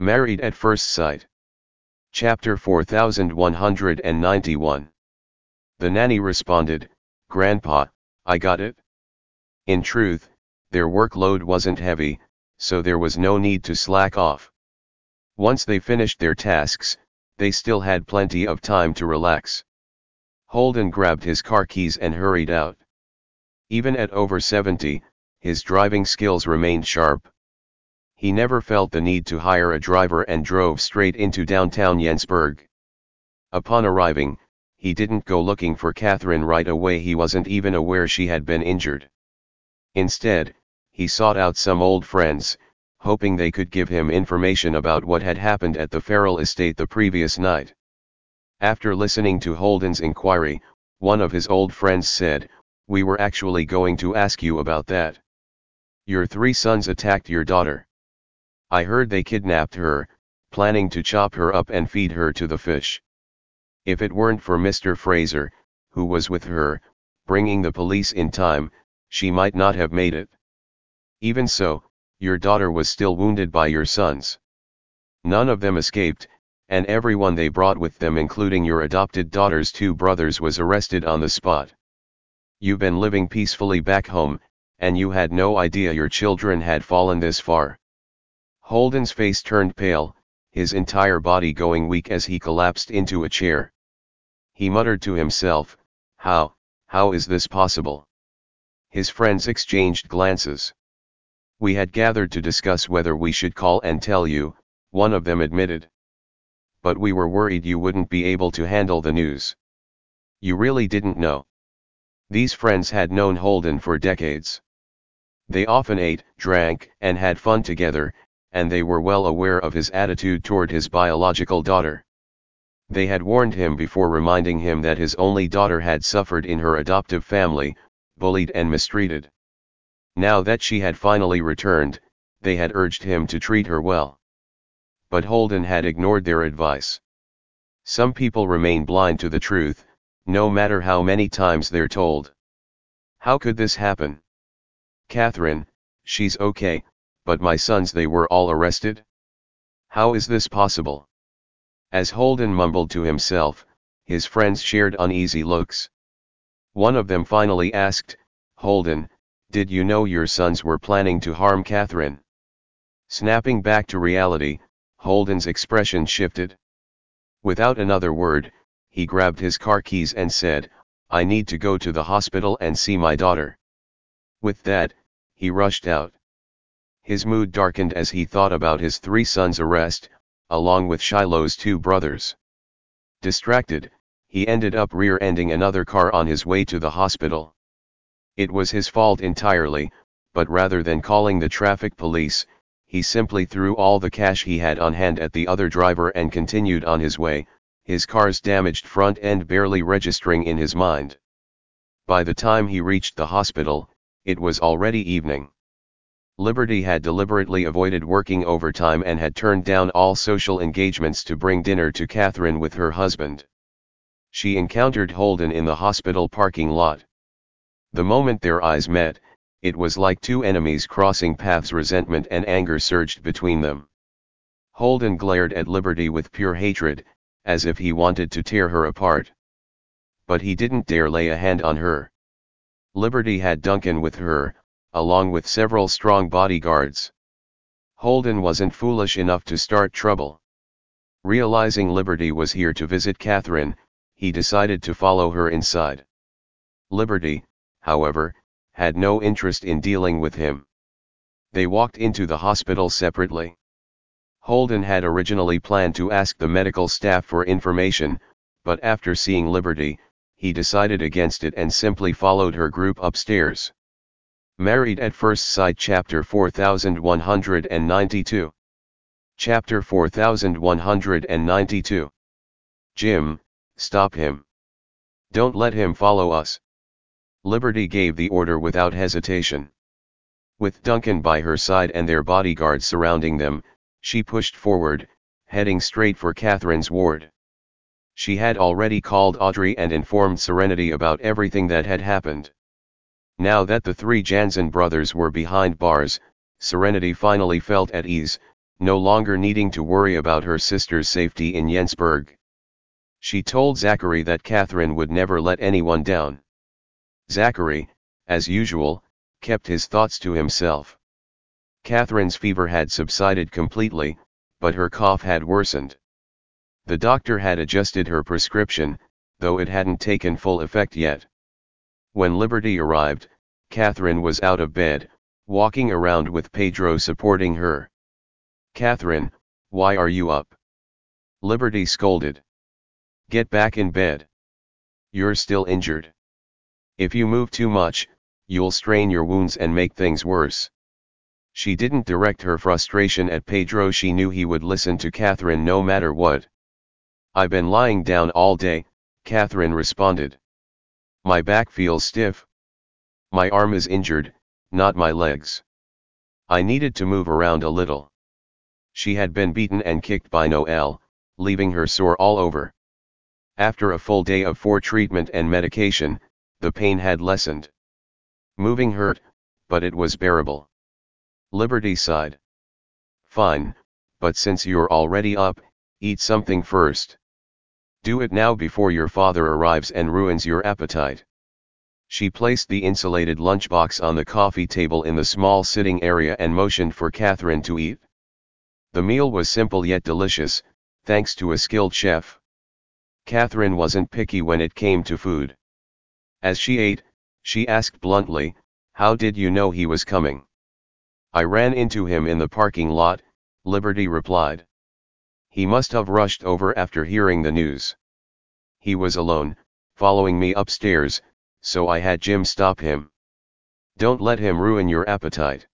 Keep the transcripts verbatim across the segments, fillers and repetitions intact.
Married at First Sight. Chapter four thousand one hundred ninety-one. The nanny responded, "Grandpa, I got it." In truth, their workload wasn't heavy, so there was no need to slack off. Once they finished their tasks, they still had plenty of time to relax. Holden grabbed his car keys and hurried out. Even at over seventy, his driving skills remained sharp. He never felt the need to hire a driver and drove straight into downtown Jensburg. Upon arriving, he didn't go looking for Catherine right away. He wasn't even aware she had been injured. Instead, he sought out some old friends, hoping they could give him information about what had happened at the Farrell estate the previous night. After listening to Holden's inquiry, one of his old friends said, "We were actually going to ask you about that. Your three sons attacked your daughter. I heard they kidnapped her, planning to chop her up and feed her to the fish. If it weren't for Mister Fraser, who was with her, bringing the police in time, she might not have made it. Even so, your daughter was still wounded by your sons. None of them escaped, and everyone they brought with them, including your adopted daughter's two brothers, was arrested on the spot. You've been living peacefully back home, and you had no idea your children had fallen this far." Holden's face turned pale, his entire body going weak as he collapsed into a chair. He muttered to himself, How, how is this possible?" His friends exchanged glances. "We had gathered to discuss whether we should call and tell you," one of them admitted. "But we were worried you wouldn't be able to handle the news." "You really didn't know?" These friends had known Holden for decades. They often ate, drank, and had fun together, and they were well aware of his attitude toward his biological daughter. They had warned him before, reminding him that his only daughter had suffered in her adoptive family, bullied and mistreated. Now that she had finally returned, they had urged him to treat her well. But Holden had ignored their advice. Some people remain blind to the truth, no matter how many times they're told. How could this happen? "Catherine, she's okay, but my sons, they were all arrested? How is this possible?" As Holden mumbled to himself, his friends shared uneasy looks. One of them finally asked, "Holden, did you know your sons were planning to harm Catherine?" Snapping back to reality, Holden's expression shifted. Without another word, he grabbed his car keys and said, "I need to go to the hospital and see my daughter." With that, he rushed out. His mood darkened as he thought about his three sons' arrest, along with Shiloh's two brothers. Distracted, he ended up rear-ending another car on his way to the hospital. It was his fault entirely, but rather than calling the traffic police, he simply threw all the cash he had on hand at the other driver and continued on his way, his car's damaged front end barely registering in his mind. By the time he reached the hospital, it was already evening. Liberty had deliberately avoided working overtime and had turned down all social engagements to bring dinner to Catherine with her husband. She encountered Holden in the hospital parking lot. The moment their eyes met, it was like two enemies crossing paths. Resentment and anger surged between them. Holden glared at Liberty with pure hatred, as if he wanted to tear her apart. But he didn't dare lay a hand on her. Liberty had Duncan with her, along with several strong bodyguards. Holden wasn't foolish enough to start trouble. Realizing Liberty was here to visit Catherine, he decided to follow her inside. Liberty, however, had no interest in dealing with him. They walked into the hospital separately. Holden had originally planned to ask the medical staff for information, but after seeing Liberty, he decided against it and simply followed her group upstairs. Married at First Sight. Chapter four thousand one hundred ninety-two. Chapter four thousand one hundred ninety-two. "Jim, stop him. Don't let him follow us." Liberty gave the order without hesitation. With Duncan by her side and their bodyguards surrounding them, she pushed forward, heading straight for Catherine's ward. She had already called Audrey and informed Serenity about everything that had happened. Now that the three Jansen brothers were behind bars, Serenity finally felt at ease, no longer needing to worry about her sister's safety in Jensburg. She told Zachary that Catherine would never let anyone down. Zachary, as usual, kept his thoughts to himself. Catherine's fever had subsided completely, but her cough had worsened. The doctor had adjusted her prescription, though it hadn't taken full effect yet. When Liberty arrived, Catherine was out of bed, walking around with Pedro supporting her. "Catherine, why are you up?" Liberty scolded. "Get back in bed. You're still injured. If you move too much, you'll strain your wounds and make things worse." She didn't direct her frustration at Pedro. She knew he would listen to Catherine no matter what. "I've been lying down all day," Catherine responded. "My back feels stiff. My arm is injured, not my legs. I needed to move around a little." She had been beaten and kicked by Noel, leaving her sore all over. After a full day of fore treatment and medication, the pain had lessened. Moving hurt, but it was bearable. Liberty sighed. "Fine, but since you're already up, eat something first. Do it now before your father arrives and ruins your appetite." She placed the insulated lunchbox on the coffee table in the small sitting area and motioned for Catherine to eat. The meal was simple yet delicious, thanks to a skilled chef. Catherine wasn't picky when it came to food. As she ate, she asked bluntly, "How did you know he was coming?" "I ran into him in the parking lot," Liberty replied. "He must have rushed over after hearing the news. He was alone, following me upstairs, so I had Jim stop him. Don't let him ruin your appetite.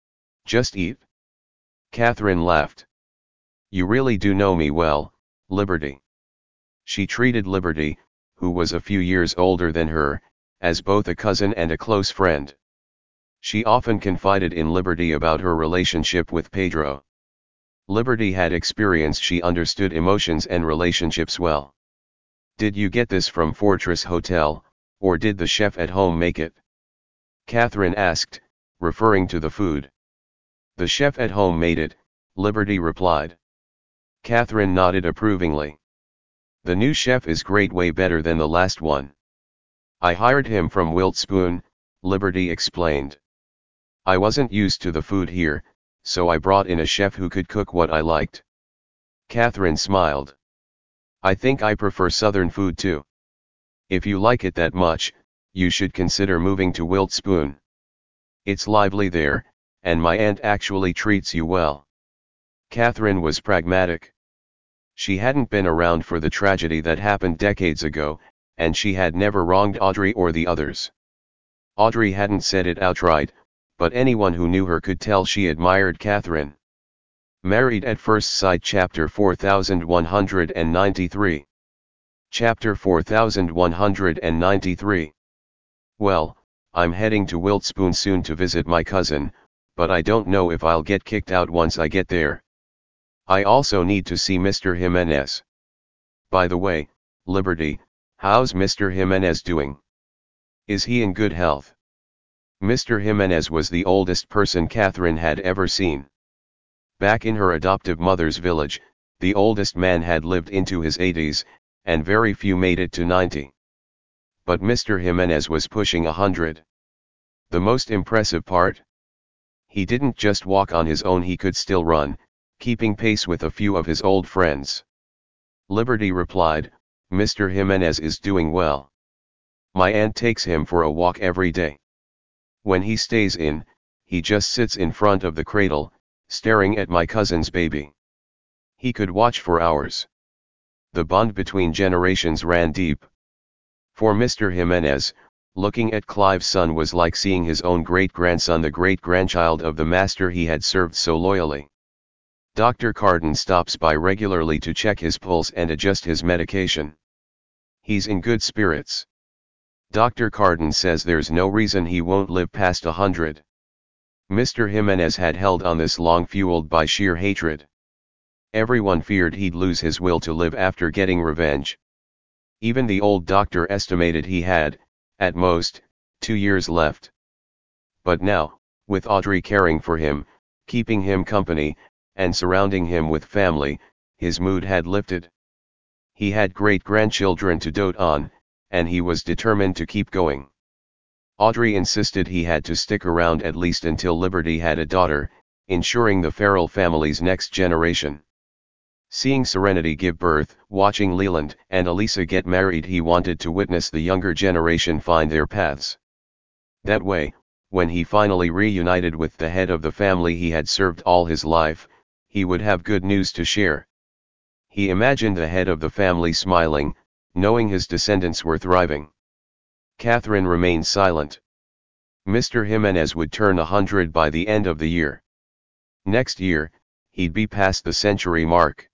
Just eat." Catherine laughed. "You really do know me well, Liberty." She treated Liberty, who was a few years older than her, as both a cousin and a close friend. She often confided in Liberty about her relationship with Pedro. Liberty had experience. She understood emotions and relationships well. "Did you get this from Fortress Hotel, or did the chef at home make it?" Catherine asked, referring to the food. "The chef at home made it," Liberty replied. Catherine nodded approvingly. "The new chef is great, way better than the last one. I hired him from Wiltspoon," Liberty explained. "I wasn't used to the food here, so I brought in a chef who could cook what I liked." Catherine smiled. "I think I prefer southern food too. If you like it that much, you should consider moving to Wiltspoon. It's lively there, and my aunt actually treats you well." Catherine was pragmatic. She hadn't been around for the tragedy that happened decades ago, and she had never wronged Audrey or the others. Audrey hadn't said it outright, but anyone who knew her could tell she admired Catherine. Married at First Sight, Chapter four thousand one hundred ninety-three. Chapter four thousand one hundred ninety-three. "Well, I'm heading to Wiltspoon soon to visit my cousin, but I don't know if I'll get kicked out once I get there. I also need to see Mister Jimenez. By the way, Liberty, how's Mister Jimenez doing? Is he in good health?" Mister Jimenez was the oldest person Catherine had ever seen. Back in her adoptive mother's village, the oldest man had lived into his eighties, and very few made it to ninety. But Mister Jimenez was pushing a hundred. The most impressive part? He didn't just walk on his own, he could still run, keeping pace with a few of his old friends. Liberty replied, "Mister Jimenez is doing well. My aunt takes him for a walk every day. When he stays in, he just sits in front of the cradle, staring at my cousin's baby. He could watch for hours." The bond between generations ran deep. For Mister Jimenez, looking at Clive's son was like seeing his own great-grandson, the great-grandchild of the master he had served so loyally. Doctor Carden stops by regularly to check his pulse and adjust his medication. He's in good spirits. Doctor Carden says there's no reason he won't live past a hundred. Mister Jimenez had held on this long, fueled by sheer hatred. Everyone feared he'd lose his will to live after getting revenge. Even the old doctor estimated he had, at most, two years left. But now, with Audrey caring for him, keeping him company, and surrounding him with family, his mood had lifted. He had great-grandchildren to dote on, and he was determined to keep going. Audrey insisted he had to stick around at least until Liberty had a daughter, ensuring the Farrell family's next generation. Seeing Serenity give birth, watching Leland and Elisa get married, he wanted to witness the younger generation find their paths. That way, when he finally reunited with the head of the family he had served all his life, he would have good news to share. He imagined the head of the family smiling, knowing his descendants were thriving. Catherine remained silent. Mister Jimenez would turn a hundred by the end of the year. Next year, he'd be past the century mark.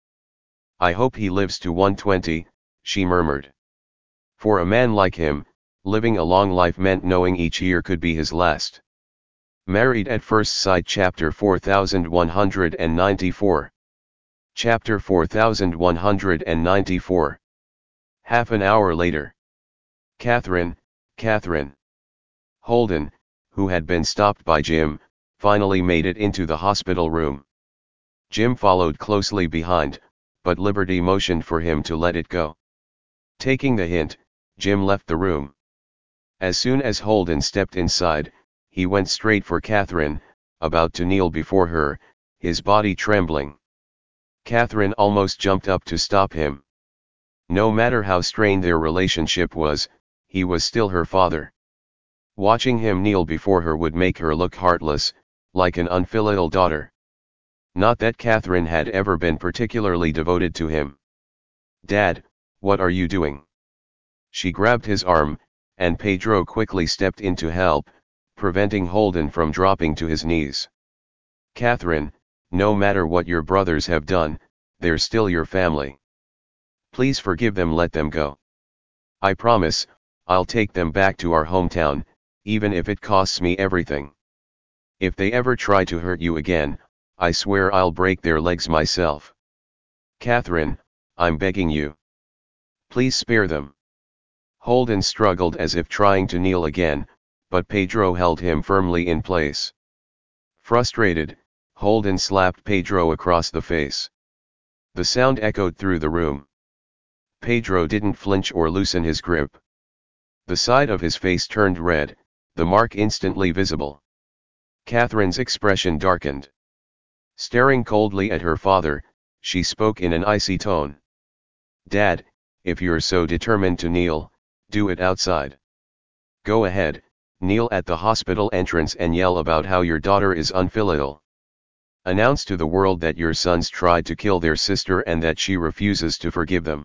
I hope he lives to one twenty, she murmured. For a man like him, living a long life meant knowing each year could be his last. Married at First Sight, Chapter four thousand one hundred ninety-four. Chapter four thousand one hundred ninety-four. Half an hour later. Catherine, Catherine. Holden, who had been stopped by Jim, finally made it into the hospital room. Jim followed closely behind, but Liberty motioned for him to let it go. Taking the hint, Jim left the room. As soon as Holden stepped inside, he went straight for Catherine, about to kneel before her, his body trembling. Catherine almost jumped up to stop him. No matter how strained their relationship was, he was still her father. Watching him kneel before her would make her look heartless, like an unfilial daughter. Not that Catherine had ever been particularly devoted to him. "Dad, what are you doing?" She grabbed his arm, and Pedro quickly stepped in to help, preventing Holden from dropping to his knees. "Catherine, no matter what your brothers have done, they're still your family. Please forgive them, let them go. I promise, I'll take them back to our hometown, even if it costs me everything. If they ever try to hurt you again, I swear I'll break their legs myself. Catherine, I'm begging you. Please spare them." Holden struggled as if trying to kneel again, but Pedro held him firmly in place. Frustrated, Holden slapped Pedro across the face. The sound echoed through the room. Pedro didn't flinch or loosen his grip. The side of his face turned red, the mark instantly visible. Catherine's expression darkened. Staring coldly at her father, she spoke in an icy tone. "Dad, if you're so determined to kneel, do it outside. Go ahead, kneel at the hospital entrance and yell about how your daughter is unfilial. Announce to the world that your sons tried to kill their sister and that she refuses to forgive them.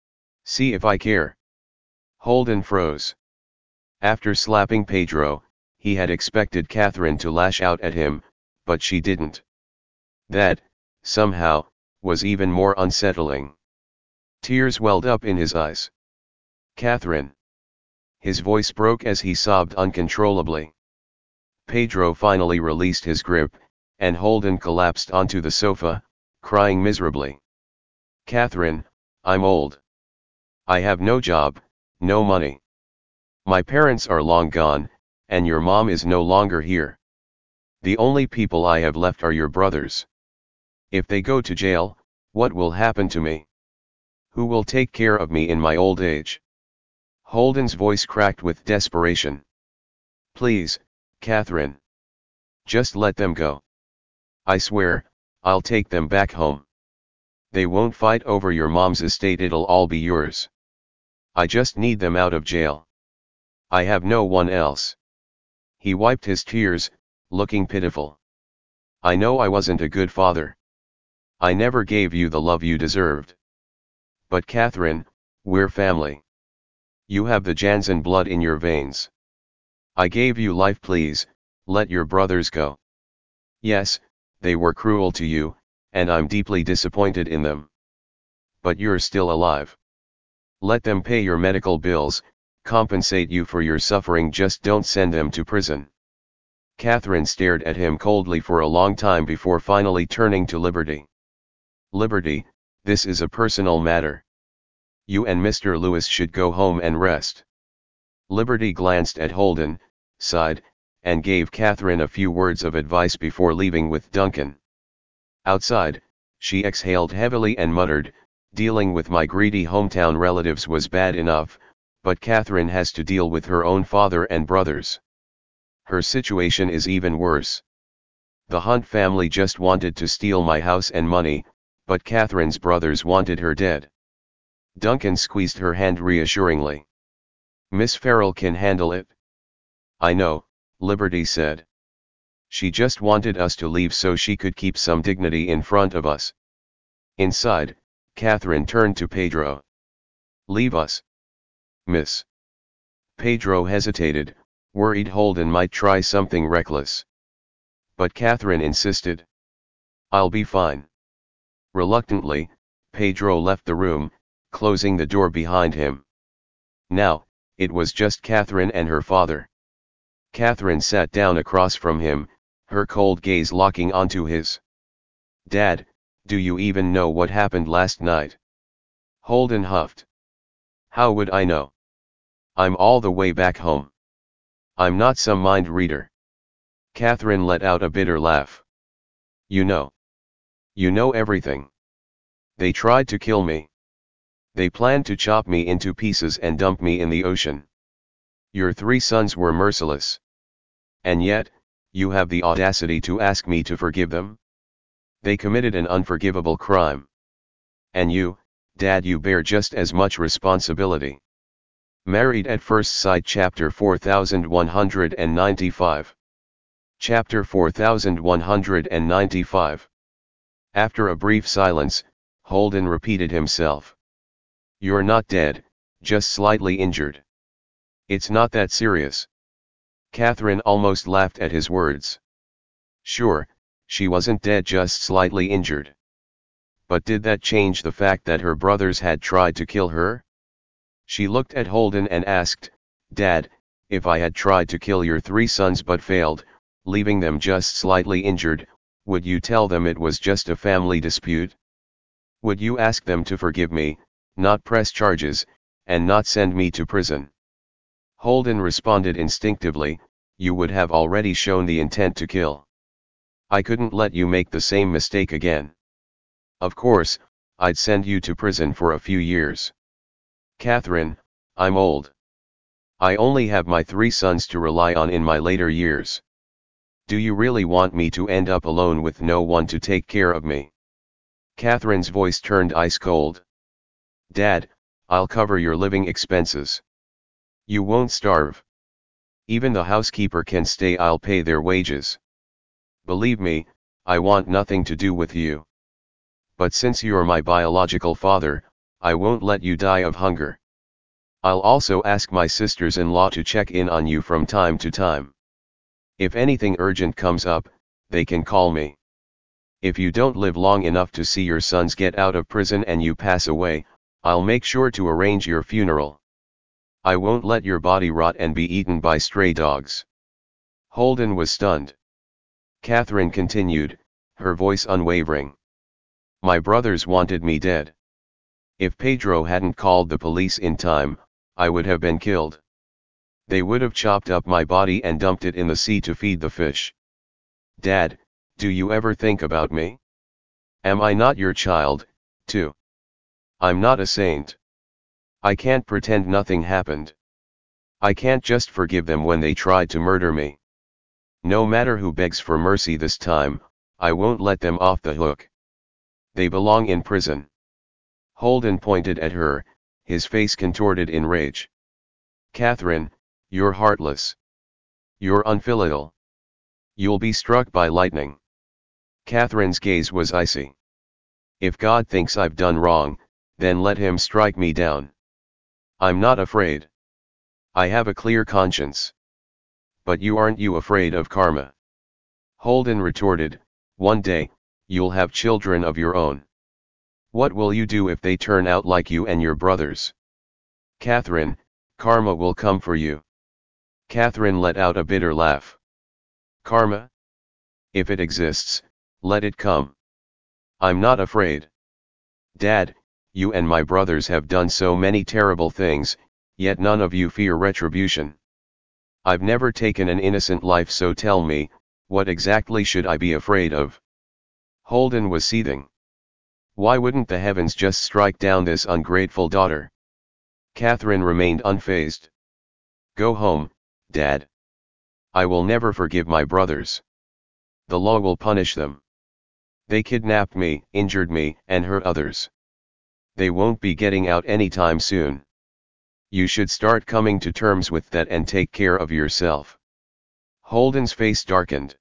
See if I care." Holden froze. After slapping Pedro, he had expected Catherine to lash out at him, but she didn't. That, somehow, was even more unsettling. Tears welled up in his eyes. "Catherine." His voice broke as he sobbed uncontrollably. Pedro finally released his grip, and Holden collapsed onto the sofa, crying miserably. "Catherine, I'm old. I have no job, no money. My parents are long gone, and your mom is no longer here. The only people I have left are your brothers. If they go to jail, what will happen to me? Who will take care of me in my old age?" Holden's voice cracked with desperation. "Please, Catherine. Just let them go. I swear, I'll take them back home. They won't fight over your mom's estate, it'll all be yours. I just need them out of jail. I have no one else." He wiped his tears, looking pitiful. "I know I wasn't a good father. I never gave you the love you deserved. But Catherine, we're family. You have the Jansen blood in your veins. I gave you life, please, let your brothers go. Yes, they were cruel to you, and I'm deeply disappointed in them. But you're still alive. Let them pay your medical bills, compensate you for your suffering, just don't send them to prison." Catherine stared at him coldly for a long time before finally turning to Liberty. "Liberty, this is a personal matter. You and Mister Lewis should go home and rest." Liberty glanced at Holden, sighed, and gave Catherine a few words of advice before leaving with Duncan. Outside, she exhaled heavily and muttered, "Dealing with my greedy hometown relatives was bad enough, but Catherine has to deal with her own father and brothers. Her situation is even worse. The Hunt family just wanted to steal my house and money, but Catherine's brothers wanted her dead." Duncan squeezed her hand reassuringly. "Miss Farrell can handle it." "I know," Liberty said. "She just wanted us to leave so she could keep some dignity in front of us." Inside, Catherine turned to Pedro. "Leave us, miss." Pedro hesitated, worried Holden might try something reckless. But Catherine insisted. "I'll be fine." Reluctantly, Pedro left the room, closing the door behind him. Now, it was just Catherine and her father. Catherine sat down across from him, her cold gaze locking onto his. "Dad, do you even know what happened last night?" Holden huffed. "How would I know? I'm all the way back home. I'm not some mind reader." Catherine let out a bitter laugh. "You know. You know everything. They tried to kill me. They planned to chop me into pieces and dump me in the ocean. Your three sons were merciless. And yet, you have the audacity to ask me to forgive them? They committed an unforgivable crime. And you, Dad, you bear just as much responsibility." Married at First Sight Chapter four thousand one hundred ninety-five. Chapter four thousand one hundred ninety-five. After a brief silence, Holden repeated himself. "You're not dead, just slightly injured. It's not that serious." Catherine almost laughed at his words. Sure, she wasn't dead, just slightly injured. But did that change the fact that her brothers had tried to kill her? She looked at Holden and asked, "Dad, if I had tried to kill your three sons but failed, leaving them just slightly injured, would you tell them it was just a family dispute? Would you ask them to forgive me, not press charges, and not send me to prison?" Holden responded instinctively, "You would have already shown the intent to kill. I couldn't let you make the same mistake again. Of course, I'd send you to prison for a few years. Catherine, I'm old. I only have my three sons to rely on in my later years. Do you really want me to end up alone with no one to take care of me?" Catherine's voice turned ice cold. "Dad, I'll cover your living expenses. You won't starve. Even the housekeeper can stay, I'll pay their wages. Believe me, I want nothing to do with you. But since you're my biological father, I won't let you die of hunger. I'll also ask my sisters-in-law to check in on you from time to time. If anything urgent comes up, they can call me. If you don't live long enough to see your sons get out of prison and you pass away, I'll make sure to arrange your funeral. I won't let your body rot and be eaten by stray dogs." Holden was stunned. Catherine continued, her voice unwavering. "My brothers wanted me dead. If Pedro hadn't called the police in time, I would have been killed. They would have chopped up my body and dumped it in the sea to feed the fish. Dad, do you ever think about me? Am I not your child, too? I'm not a saint. I can't pretend nothing happened. I can't just forgive them when they tried to murder me. No matter who begs for mercy this time, I won't let them off the hook. They belong in prison." Holden pointed at her, his face contorted in rage. "Catherine, you're heartless. You're unfilial. You'll be struck by lightning." Catherine's gaze was icy. "If God thinks I've done wrong, then let him strike me down. I'm not afraid. I have a clear conscience. But you aren't you afraid of karma?" Holden retorted, "One day, you'll have children of your own. What will you do if they turn out like you and your brothers?" "Catherine, karma will come for you." Catherine let out a bitter laugh. "Karma? If it exists, let it come. I'm not afraid. Dad, you and my brothers have done so many terrible things, yet none of you fear retribution. I've never taken an innocent life, so tell me, what exactly should I be afraid of?" Holden was seething. Why wouldn't the heavens just strike down this ungrateful daughter? Catherine remained unfazed. Go home, Dad. I will never forgive my brothers. The law will punish them. They kidnapped me, injured me, and hurt others. They won't be getting out anytime soon. You should start coming to terms with that and take care of yourself. Holden's face darkened.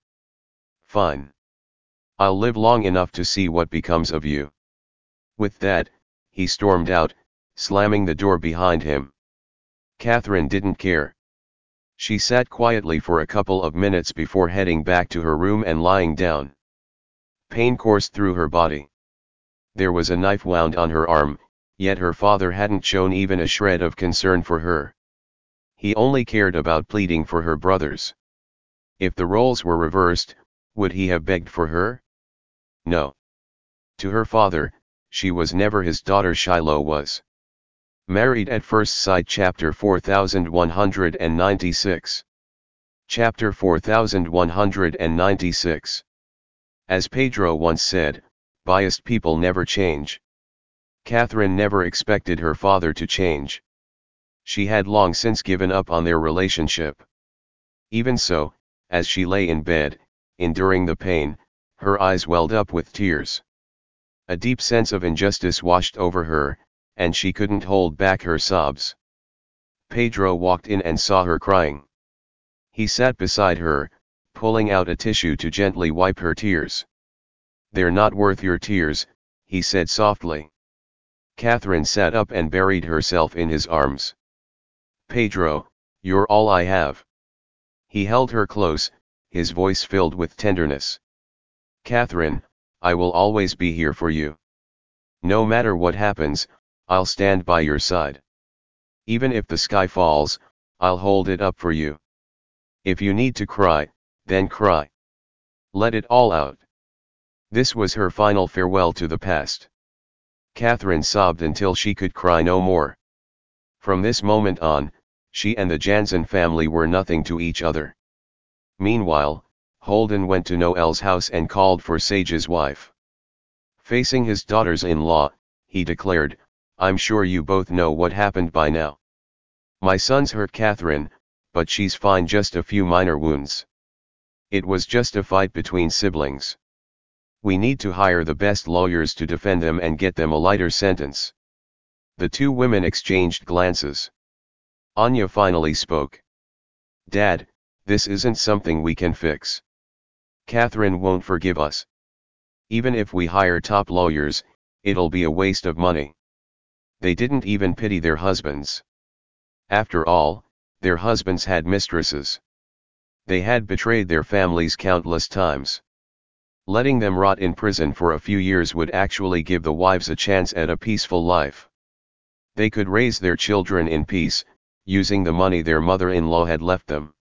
Fine. I'll live long enough to see what becomes of you. With that, he stormed out, slamming the door behind him. Catherine didn't care. She sat quietly for a couple of minutes before heading back to her room and lying down. Pain coursed through her body. There was a knife wound on her arm, yet her father hadn't shown even a shred of concern for her. He only cared about pleading for her brothers. If the roles were reversed, would he have begged for her? No. To her father, she was never his daughter. Shiloh was. Married at First Sight. Chapter four thousand one hundred ninety-six. Chapter four thousand one hundred ninety-six. As Pedro once said, biased people never change. Catherine never expected her father to change. She had long since given up on their relationship. Even so, as she lay in bed, enduring the pain, her eyes welled up with tears. A deep sense of injustice washed over her, and she couldn't hold back her sobs. Pedro walked in and saw her crying. He sat beside her, pulling out a tissue to gently wipe her tears. They're not worth your tears, he said softly. Catherine sat up and buried herself in his arms. Pedro, you're all I have. He held her close, his voice filled with tenderness. Catherine, I will always be here for you. No matter what happens, I'll stand by your side. Even if the sky falls, I'll hold it up for you. If you need to cry, then cry. Let it all out. This was her final farewell to the past. Catherine sobbed until she could cry no more. From this moment on, she and the Jansen family were nothing to each other. Meanwhile, Holden went to Noel's house and called for Sage's wife. Facing his daughters-in-law, he declared, I'm sure you both know what happened by now. My son's hurt Catherine, but she's fine, just a few minor wounds. It was just a fight between siblings. We need to hire the best lawyers to defend them and get them a lighter sentence. The two women exchanged glances. Anya finally spoke. Dad, this isn't something we can fix. Catherine won't forgive us. Even if we hire top lawyers, it'll be a waste of money. They didn't even pity their husbands. After all, their husbands had mistresses. They had betrayed their families countless times. Letting them rot in prison for a few years would actually give the wives a chance at a peaceful life. They could raise their children in peace, using the money their mother-in-law had left them.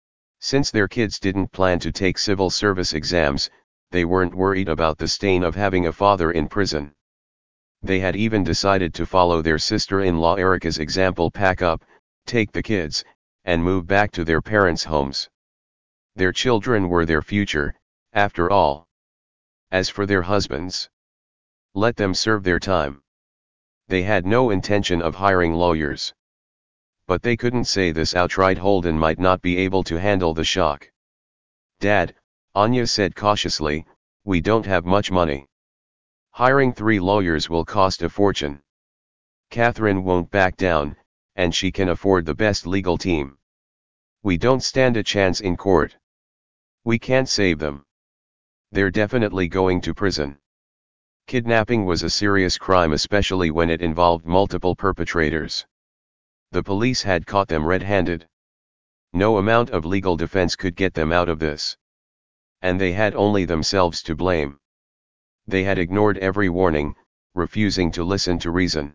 Since their kids didn't plan to take civil service exams, they weren't worried about the stain of having a father in prison. They had even decided to follow their sister-in-law Erica's example, pack up, take the kids, and move back to their parents' homes. Their children were their future, after all. As for their husbands, let them serve their time. They had no intention of hiring lawyers. But they couldn't say this outright. Holden might not be able to handle the shock. Dad, Anya said cautiously, we don't have much money. Hiring three lawyers will cost a fortune. Catherine won't back down, and she can afford the best legal team. We don't stand a chance in court. We can't save them. They're definitely going to prison. Kidnapping was a serious crime, especially when it involved multiple perpetrators. The police had caught them red-handed. No amount of legal defense could get them out of this. And they had only themselves to blame. They had ignored every warning, refusing to listen to reason.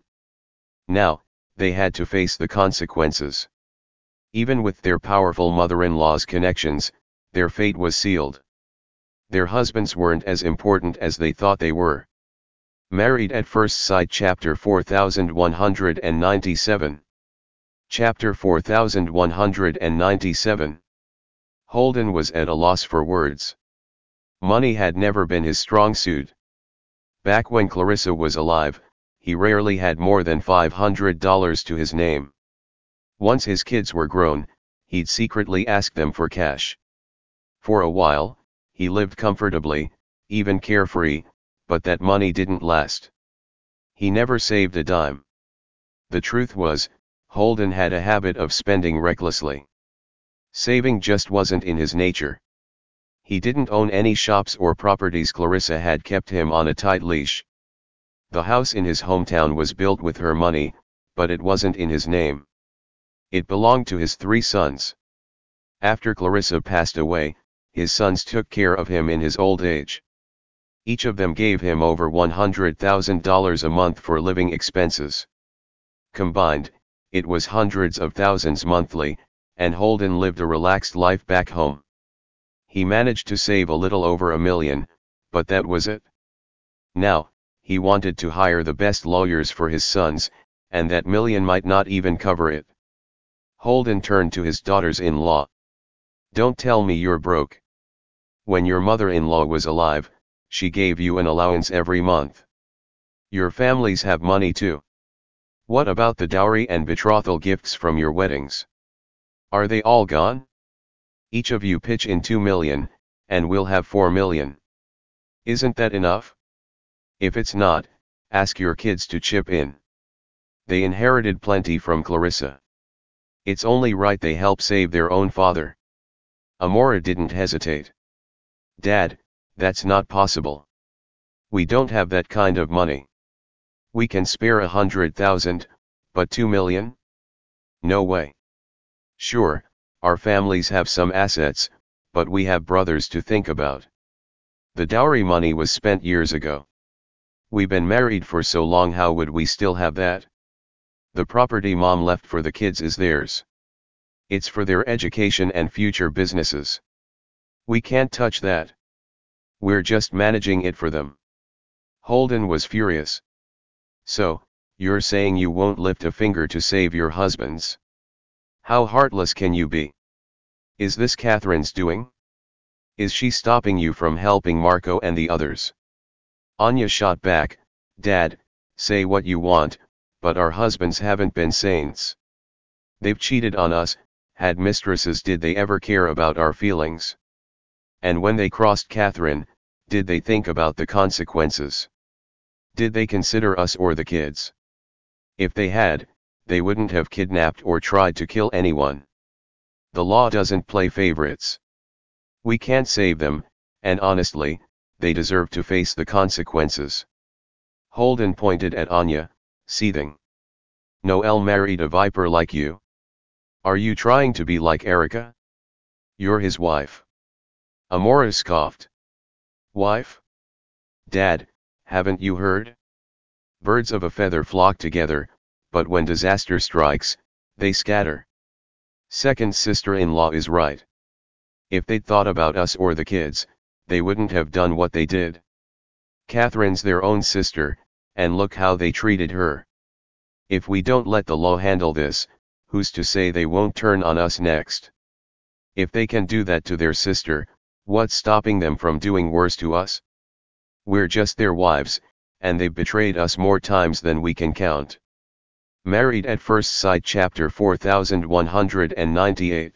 Now, they had to face the consequences. Even with their powerful mother-in-law's connections, their fate was sealed. Their husbands weren't as important as they thought they were. Married at First Sight. Chapter four thousand one hundred ninety-seven. Chapter four thousand one hundred ninety-seven. Holden was at a loss for words. Money had never been his strong suit. Back when Clarissa was alive, he rarely had more than five hundred dollars to his name. Once his kids were grown, he'd secretly ask them for cash. For a while, he lived comfortably, even carefree, but that money didn't last. He never saved a dime. The truth was, Holden had a habit of spending recklessly. Saving just wasn't in his nature. He didn't own any shops or properties. Clarissa had kept him on a tight leash. The house in his hometown was built with her money, but it wasn't in his name. It belonged to his three sons. After Clarissa passed away, his sons took care of him in his old age. Each of them gave him over one hundred thousand dollars a month for living expenses. Combined, it was hundreds of thousands monthly, and Holden lived a relaxed life back home. He managed to save a little over a million, but that was it. Now, he wanted to hire the best lawyers for his sons, and that million might not even cover it. Holden turned to his daughters-in-law. "Don't tell me you're broke. When your mother-in-law was alive, she gave you an allowance every month. Your families have money too. What about the dowry and betrothal gifts from your weddings? Are they all gone? Each of you pitch in two million, and we'll have four million. Isn't that enough? If it's not, ask your kids to chip in. They inherited plenty from Clarissa. It's only right they help save their own father." Amora didn't hesitate. "Dad, that's not possible. We don't have that kind of money. We can spare a hundred thousand, but two million? No way. Sure, our families have some assets, but we have brothers to think about. The dowry money was spent years ago. We've been married for so long, how would we still have that? The property Mom left for the kids is theirs. It's for their education and future businesses. We can't touch that. We're just managing it for them." Holden was furious. "So, you're saying you won't lift a finger to save your husbands? How heartless can you be? Is this Catherine's doing? Is she stopping you from helping Marco and the others?" Anya shot back, "Dad, say what you want, but our husbands haven't been saints. They've cheated on us, had mistresses. Did they ever care about our feelings? And when they crossed Catherine, did they think about the consequences? Did they consider us or the kids? If they had, they wouldn't have kidnapped or tried to kill anyone. The law doesn't play favorites. We can't save them, and honestly, they deserve to face the consequences." Holden pointed at Anya, seething. "Noel married a viper like you? Are you trying to be like Erica? You're his wife." Amora scoffed. "Wife? Dad, haven't you heard? Birds of a feather flock together, but when disaster strikes, they scatter. Second sister-in-law is right. If they'd thought about us or the kids, they wouldn't have done what they did. Catherine's their own sister, and look how they treated her. If we don't let the law handle this, who's to say they won't turn on us next? If they can do that to their sister, what's stopping them from doing worse to us? We're just their wives, and they've betrayed us more times than we can count." Married at First Sight, Chapter four thousand one hundred ninety-eight.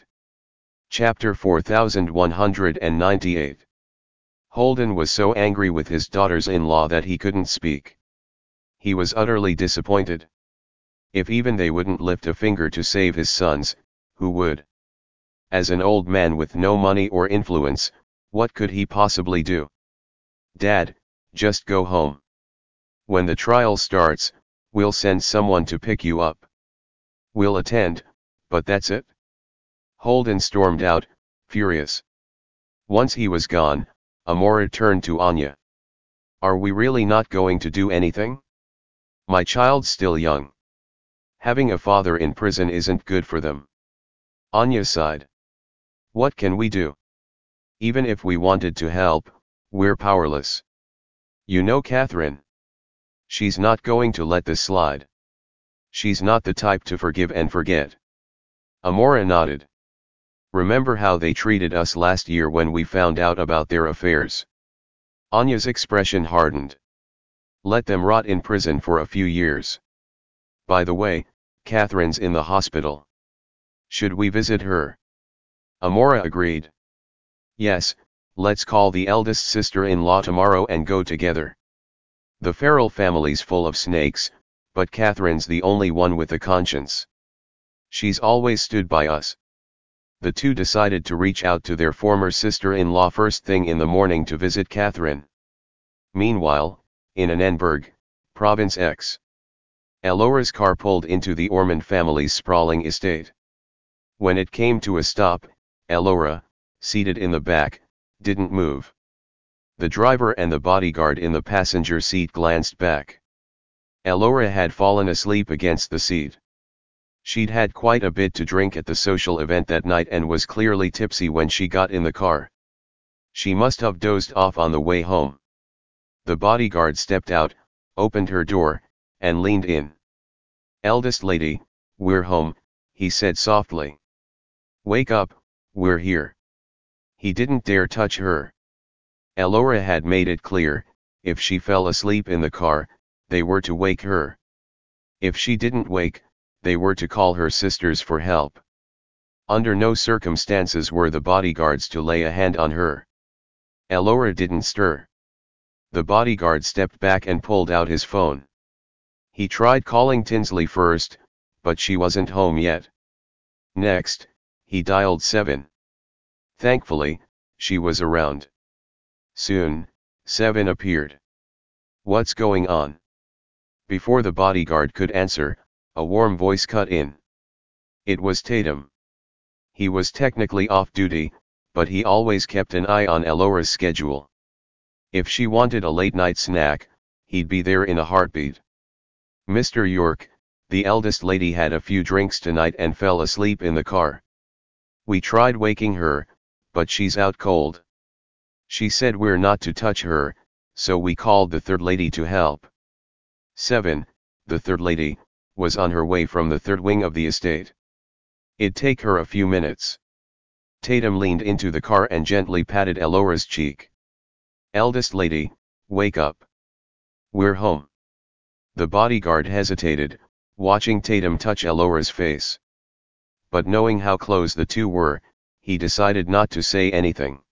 Chapter four thousand one hundred ninety-eight. Holden was so angry with his daughters-in-law that he couldn't speak. He was utterly disappointed. If even they wouldn't lift a finger to save his sons, who would? As an old man with no money or influence, what could he possibly do? "Dad, just go home. When the trial starts, we'll send someone to pick you up. We'll attend, but that's it." Holden stormed out, furious. Once he was gone, Amora turned to Anya. "Are we really not going to do anything? My child's still young. Having a father in prison isn't good for them." Anya sighed. "What can we do? Even if we wanted to help, we're powerless. You know Catherine. She's not going to let this slide. She's not the type to forgive and forget." Amora nodded. "Remember how they treated us last year when we found out about their affairs? Anya's expression hardened. Let them rot in prison for a few years. By the way, Catherine's in the hospital. Should we visit her? Amora agreed. Yes, let's call the eldest sister-in-law tomorrow and go together. The Farrell family's full of snakes, but Catherine's the only one with a conscience. She's always stood by us. The two decided to reach out to their former sister-in-law first thing in the morning to visit Catherine. Meanwhile, in Annenberg, Province X. Elora's car pulled into the Ormond family's sprawling estate. When it came to a stop, Elora, seated in the back, didn't move. The driver and the bodyguard in the passenger seat glanced back. Elora had fallen asleep against the seat. She'd had quite a bit to drink at the social event that night and was clearly tipsy when she got in the car. She must have dozed off on the way home. The bodyguard stepped out, opened her door, and leaned in. "Eldest lady, we're home," he said softly. "Wake up, we're here." He didn't dare touch her. Elora had made it clear, if she fell asleep in the car, they were to wake her. If she didn't wake, they were to call her sisters for help. Under no circumstances were the bodyguards to lay a hand on her. Elora didn't stir. The bodyguard stepped back and pulled out his phone. He tried calling Tinsley first, but she wasn't home yet. Next, he dialed seven. Thankfully, she was around. Soon, Seven appeared. "What's going on?" Before the bodyguard could answer, a warm voice cut in. It was Tatum. He was technically off duty, but he always kept an eye on Elora's schedule. If she wanted a late-night snack, he'd be there in a heartbeat. "Mister York, the eldest lady had a few drinks tonight and fell asleep in the car. We tried waking her, but she's out cold. She said we're not to touch her, so we called the third lady to help." Seven, the third lady, was on her way from the third wing of the estate. It'd take her a few minutes. Tatum leaned into the car and gently patted Elora's cheek. "Eldest lady, wake up. We're home." The bodyguard hesitated, watching Tatum touch Elora's face. But knowing how close the two were, he decided not to say anything.